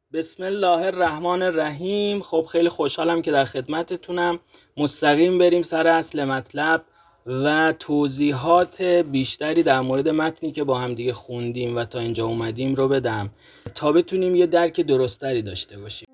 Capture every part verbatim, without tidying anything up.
بسم الله الرحمن الرحیم. خب خیلی خوشحالم که در خدمتتونم. مستقیم بریم سر اصل مطلب و توضیحات بیشتری در مورد متنی که با هم دیگه خوندیم و تا اینجا اومدیم رو بدم تا بتونیم یه درک درستری داشته باشیم.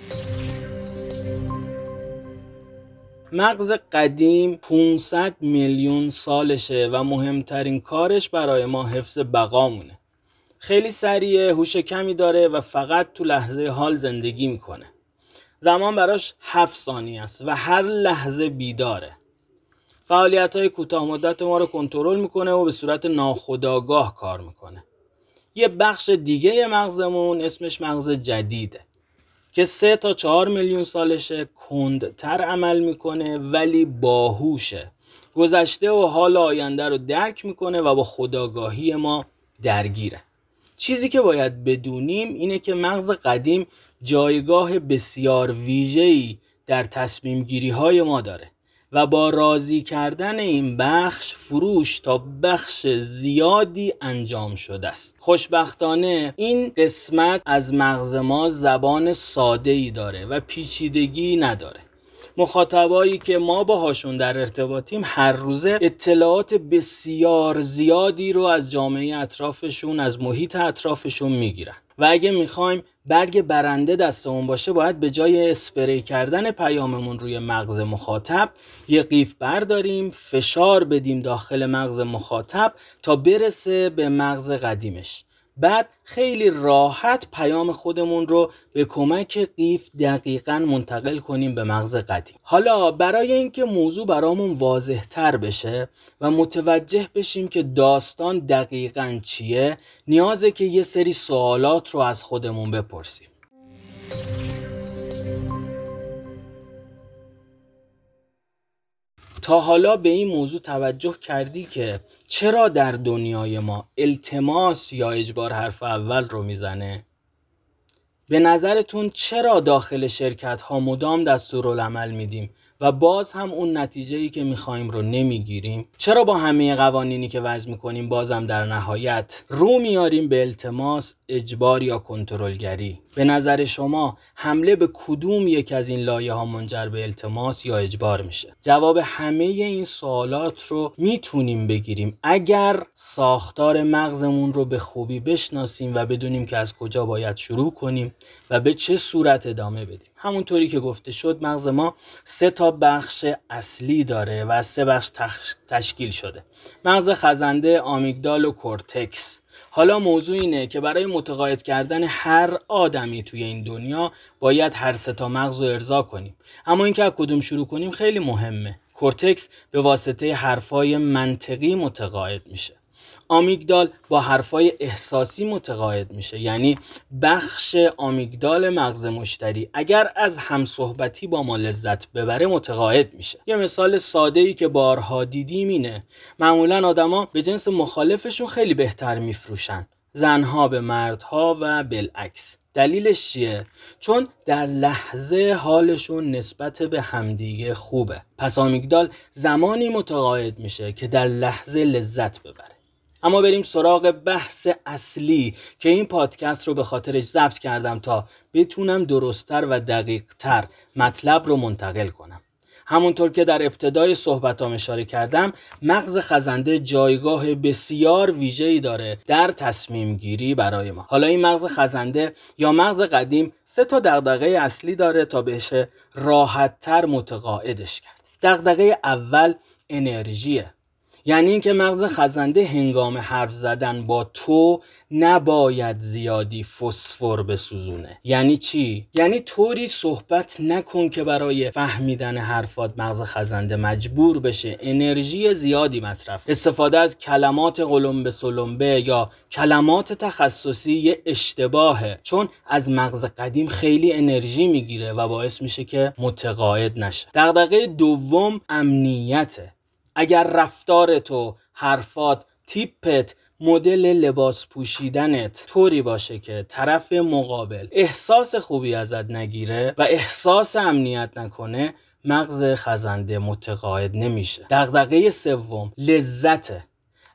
مغز قدیم پانصد میلیون سالشه و مهمترین کارش برای ما حفظ بقامونه. خیلی سریعه، هوش کمی داره و فقط تو لحظه حال زندگی میکنه. زمان براش هفت ثانیه است و هر لحظه بیداره. فعالیت‌های کوتاه مدت ما رو کنترل میکنه و به صورت ناخودآگاه کار میکنه. یه بخش دیگه مغزمون اسمش مغز جدیده که سه تا چهار میلیون سالشه، کندتر عمل میکنه ولی باهوشه. گذشته و حال آینده رو درک میکنه و با خودآگاهی ما درگیره. چیزی که باید بدونیم اینه که مغز قدیم جایگاه بسیار ویژه‌ای در تصمیم گیری های ما داره و با راضی کردن این بخش فروش تا بخش زیادی انجام شده است. خوشبختانه این قسمت از مغز ما زبان ساده‌ای داره و پیچیدگی نداره. مخاطبایی که ما باهاشون در ارتباطیم هر روزه اطلاعات بسیار زیادی رو از جامعه اطرافشون، از محیط اطرافشون میگیرن و اگه میخوایم برگ برنده دستمون باشه باید به جای اسپری کردن پیاممون روی مغز مخاطب یه قیف برداریم، فشار بدیم داخل مغز مخاطب تا برسه به مغز قدیمش. بعد خیلی راحت پیام خودمون رو به کمک قیف دقیقاً منتقل کنیم به مغز قدیم. حالا برای اینکه موضوع برامون واضح تر بشه و متوجه بشیم که داستان دقیقاً چیه، نیازه که یه سری سوالات رو از خودمون بپرسیم. تا حالا به این موضوع توجه کردی که چرا در دنیای ما التماس یا اجبار حرف اول رو میزنه؟ به نظرتون چرا داخل شرکت ها مدام دستورالعمل میدیم و باز هم اون نتیجه‌ای که میخوایم رو نمیگیریم؟ چرا با همه قوانینی که وضع میکنیم بازم در نهایت رو میاریم به التماس، اجبار یا کنترلگری؟ به نظر شما حمله به کدوم یک از این لایه ها منجر به التماس یا اجبار میشه؟ جواب همه این سوالات رو میتونیم بگیریم اگر ساختار مغزمون رو به خوبی بشناسیم و بدونیم که از کجا باید شروع کنیم و به چه صورت ادامه بدیم. همونطوری که گفته شد مغز ما سه تا بخش اصلی داره و از سه بخش تشکیل شده: مغز خزنده، آمیگدال و کورتکس. حالا موضوع اینه که برای متقاعد کردن هر آدمی توی این دنیا باید هر سه تا مغز رو ارضا کنیم، اما اینکه از کدوم شروع کنیم خیلی مهمه. کورتکس به واسطه حرفای منطقی متقاعد میشه. آمیگدال با حرفای احساسی متقاعد میشه، یعنی بخش آمیگدال مغز مشتری اگر از همصحبتی با ما لذت ببره متقاعد میشه. یه مثال ساده‌ای که بارها دیدیم اینه: معمولا آدما به جنس مخالفشون خیلی بهتر میفروشن، زنها به مردها و بالعکس. دلیلش چیه؟ چون در لحظه حالشون نسبت به همدیگه خوبه. پس آمیگدال زمانی متقاعد میشه که در لحظه لذت ببره. اما بریم سراغ بحث اصلی که این پادکست رو به خاطرش ضبط کردم تا بتونم درست‌تر و دقیق‌تر مطلب رو منتقل کنم. همونطور که در ابتدای صحبتام اشاره کردم، مغز خزنده جایگاه بسیار ویژه‌ای داره در تصمیم گیری برای ما. حالا این مغز خزنده یا مغز قدیم سه تا دغدغه اصلی داره تا بشه راحت‌تر متقاعدش کرد. دغدغه اول انرژیه، یعنی اینکه مغز خزنده هنگام حرف زدن با تو نباید زیادی فسفر بسوزونه. یعنی چی؟ یعنی طوری صحبت نکن که برای فهمیدن حرفات مغز خزنده مجبور بشه انرژی زیادی مصرف. استفاده از کلمات قلمبه سلمبه یا کلمات تخصصی یه اشتباهه، چون از مغز قدیم خیلی انرژی میگیره و باعث میشه که متقاعد نشه. دغدغه دوم امنیته. اگر رفتار تو، حرفات، تیپت، مدل لباس پوشیدنت طوری باشه که طرف مقابل احساس خوبی ازت نگیره و احساس امنیت نکنه، مغز خزنده متقاعد نمیشه. دغدغه سوم لذته.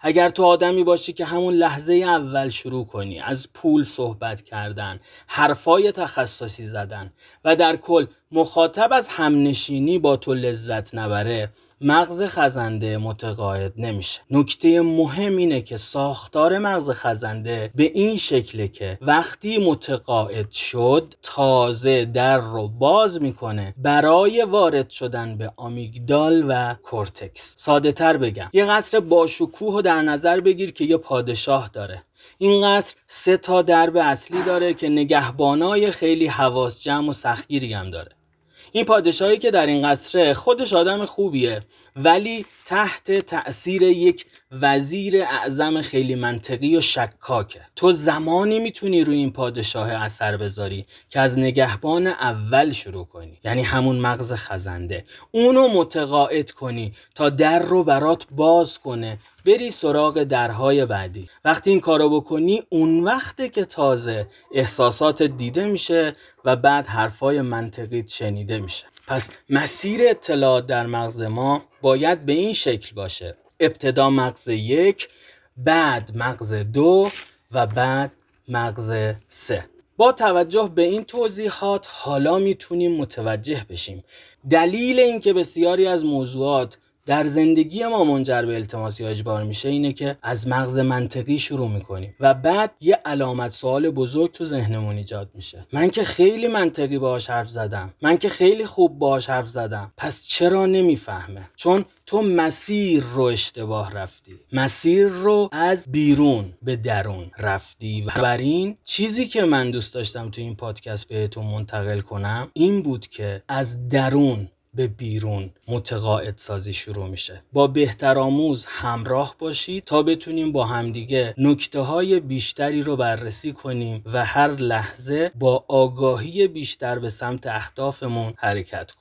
اگر تو آدمی باشی که همون لحظه اول شروع کنی از پول صحبت کردن، حرفای تخصصی زدن و در کل مخاطب از همنشینی با تو لذت نبره، مغز خزنده متقاعد نمیشه. نکته مهم اینه که ساختار مغز خزنده به این شکله که وقتی متقاعد شد تازه در رو باز میکنه برای وارد شدن به آمیگدال و کورتکس. ساده تر بگم، یه قصر باشکوه رو در نظر بگیر که یه پادشاه داره. این قصر سه تا درب اصلی داره که نگهبانای خیلی حواس جمع و سختگیری هم داره. این پادشاهی که در این قصره خودش آدم خوبیه، ولی تحت تأثیر یک وزیر اعظم خیلی منطقی و شکاکه. تو زمانی میتونی روی این پادشاه اثر بذاری که از نگهبان اول شروع کنی، یعنی همون مغز خزنده، اونو متقاعد کنی تا در رو برات باز کنه، بری سراغ درهای بعدی. وقتی این کارو بکنی اون وقته که تازه احساسات دیده میشه و بعد حرفای منطقی شنیده میشه. پس مسیر اطلاعات در مغز ما باید به این شکل باشه: ابتدا مغز یک، بعد مغز دو و بعد مغز سه. با توجه به این توضیحات حالا میتونیم متوجه بشیم دلیل اینکه بسیاری از موضوعات در زندگی ما منجر به التماس یا اجبار میشه اینه که از مغز منطقی شروع میکنیم و بعد یه علامت سوال بزرگ تو ذهنمون ایجاد میشه: من که خیلی منطقی باهاش حرف زدم، من که خیلی خوب باهاش حرف زدم، پس چرا نمیفهمه؟ چون تو مسیر رو اشتباه رفتی، مسیر رو از بیرون به درون رفتی. و بر این چیزی که من دوست داشتم تو این پادکست بهتون منتقل کنم این بود که از درون به بیرون متقاعد سازی شروع میشه. با بهترآموز همراه باشید تا بتونیم با همدیگه نکته های بیشتری رو بررسی کنیم و هر لحظه با آگاهی بیشتر به سمت اهدافمون حرکت کنیم.